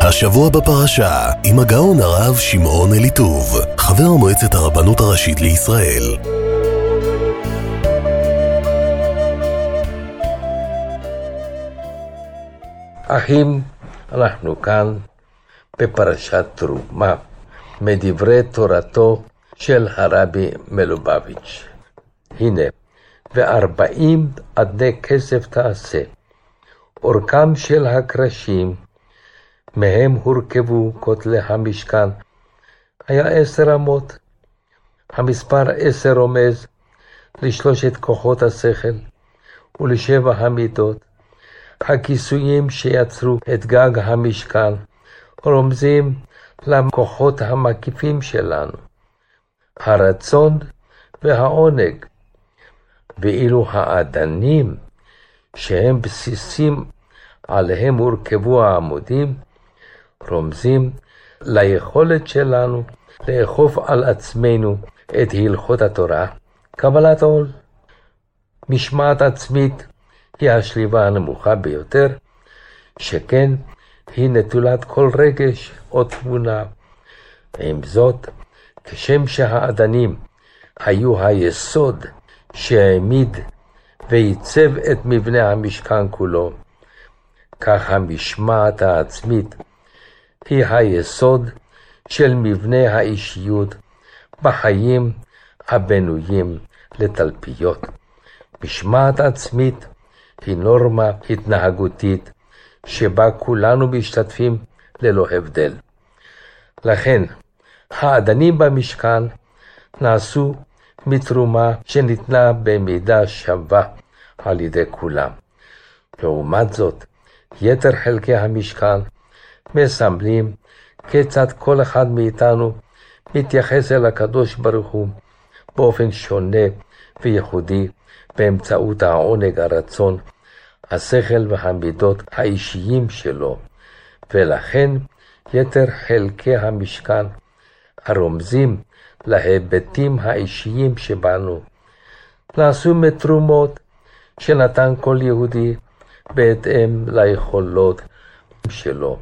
השבוע בפרשה, עם הגאון הרב שמעון אליטוב, חבר מועצת הרבנות הראשית לישראל. אחים, אנחנו כאן בפרשת תרומה, מדברי תורתו של הרבי מלובביץ'. הנה, 40 אדני כסף תעשה. אורכם של הקרשים, מהם הורכבו כותלי המשכן, היה 10 אמות. המספר 10 רומז לשלושת כוחות השכל ול7 המידות. הכיסויים שיצרו את גג המשכן רומזים לכוחות המקיפים שלנו, הרצון והעונג. ואילו האדנים שהם בסיסים עליהם הורכבו העמודים, רומזים ליכולת שלנו לאכוף על עצמנו את הלכות התורה, קבלת עול. משמעת עצמית היא השליבה הנמוכה ביותר, שכן היא נטולת כל רגש או תבונה. עם זאת, כשם שהאדנים היו היסוד שהעמיד וייצב את מבנה המשכן כולו, כך המשמעת העצמית היא היסוד של מבנה האישיות בחיים הבנויים לתלפיות. משמעת עצמית היא נורמה התנהגותית שבה כולנו משתתפים ללא הבדל. לכן, האדנים במשכן נעשו מתרומה שניתנה במידה שווה על ידי כולם. לעומת זאת, יתר חלקי המשכן מסמלים כיצד כל אחד מאיתנו מתייחס אל הקדוש ברוך הוא באופן שונה וייחודי באמצעות העונג, הרצון, השכל והמידות האישיים שלו. ולכן יתר חלקי המשכן הרומזים להיבטים האישיים שבנו נעשו מתרומות שנתן כל יהודי בהתאם ליכולות שלו.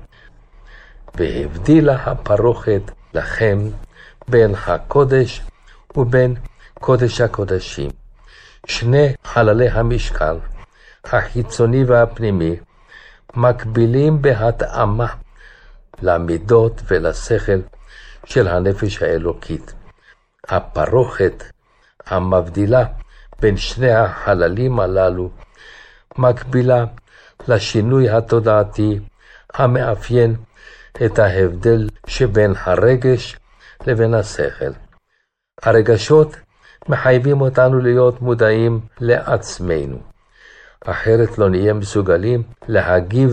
והבדילה הפרוכת לכם בין הקודש ובין קודש הקודשים. שני חללי המשכן, החיצוני והפנימי, מקבילים בהתאמה למידות ולשכל של הנפש האלוקית. הפרוכת המבדילה בין שני החללים הללו מקבילה לשינוי התודעתי המאפיין את ההבדל שבין הרגש לבין השכל. הרגשות מחייבים אותנו להיות מודעים לעצמנו, אחרת לא נהיה מסוגלים להגיב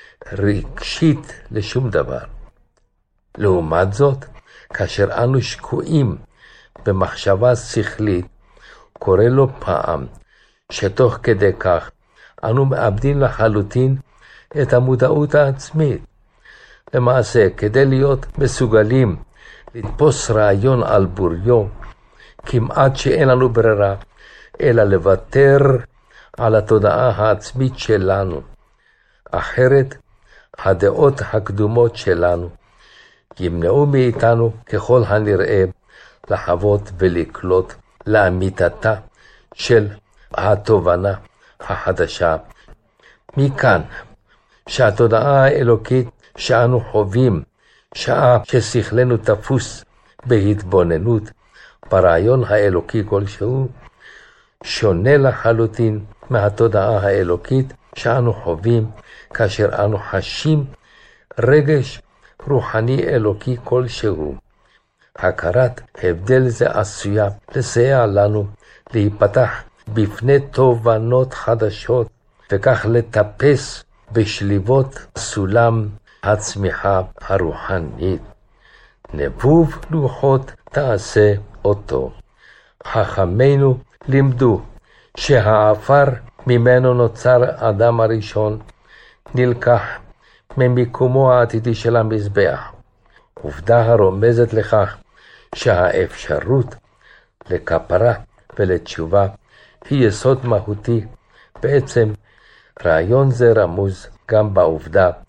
רגשית לשום דבר. לעומת זאת, כאשר אנו שקועים במחשבה שכלית, קורה לו פעם שתוך כדי כך אנו מאבדים לחלוטין את המודעות העצמית. למעשה, כדי להיות מסוגלים לתפוס רעיון על בוריו, כמעט שאין לנו ברירה אלא לוותר על התודעה העצמית שלנו. אחרת, הדעות הקדומות שלנו ימנעו מאיתנו ככל הנראה לחוות ולקלוט לאמיתתה של התובנה החדשה. מכאן שהתודעה האלוקית שאנו חווים שעה ששכלנו תפוס בהתבוננות ברעיון האלוקי כלשהו, שונה לחלוטין מהתודעה האלוקית שאנו חווים כאשר אנו חשים רגש רוחני אלוקי כלשהו. הכרת הבדל זה עשויה לסייע לנו להיפתח בפני תובנות חדשות, וכך לטפס בשליבות סולם הצמיחה הרוחנית. נבוב לוחות תעשה אותו. חכמינו לימדו שהעפר ממנו נוצר אדם הראשון נלקח ממיקומו העתידי של המזבח, עובדה הרומזת לכך שהאפשרות לכפרה ולתשובה היא יסוד מהותי. בעצם רעיון זה רמוז גם בעובדה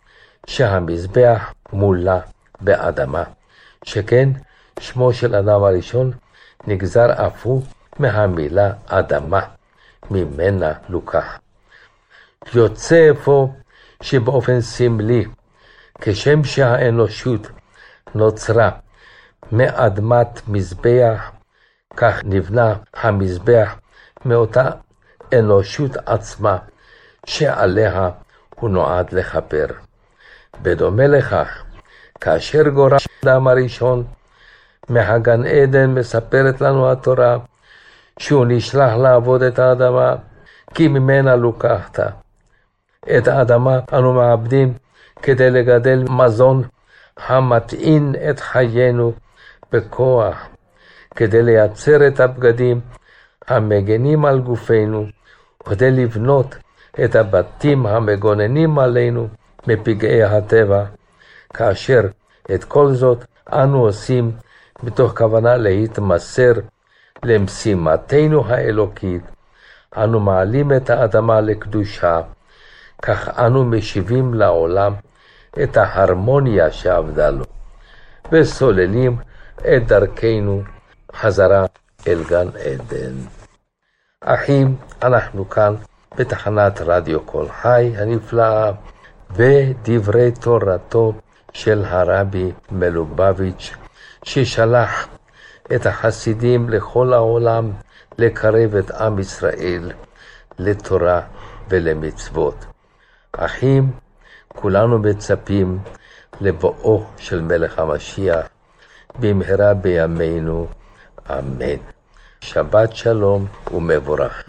שהמזבח מולא באדמה, שכן שמו של אדם הראשון נגזר אף הוא מהמילה אדמה, ממנה לוקח. יוצא אפוא שבאופן סמלי, כשם שהאנושות נוצרה מאדמת מזבח, כך נבנה המזבח מאותה אנושות עצמה שעליה הוא נועד לכפר. בדומה לכך, כאשר גורש האדם הראשון מהגן עדן, מספרת לנו התורה שהוא נשלח לעבוד את האדמה, כי ממנה לוקחת. את האדמה אנו מעבדים כדי לגדל מזון המטעין את חיינו בכוח, כדי לייצר את הבגדים המגנים על גופנו, וכדי לבנות את הבתים המגוננים עלינו מפגעי הטבע, כאשר את כל זאת אנו עושים מתוך כוונה להתמסר למשימתנו האלוקית. אנו מעלים את האדמה לקדושה, כך אנו משיבים לעולם את ההרמוניה שעבדה לו, וסוללים את דרכנו חזרה אל גן עדן. אחים, אנחנו כאן בתחנת רדיו קול חי הנפלאה, ודברי תורתו של הרבי מלובביץ', ששלח את החסידים לכל העולם לקרב את עם ישראל לתורה ולמצוות. אחים, כולנו מצפים לבואו של מלך המשיח במהרה בימינו, אמן. שבת שלום ומבורך.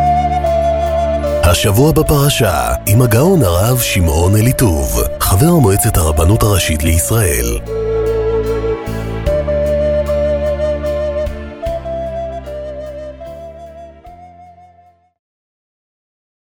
השבוע בפרשה עם הגאון הרב שמעון אליטוב, חבר מועצת הרבנות הראשית לישראל.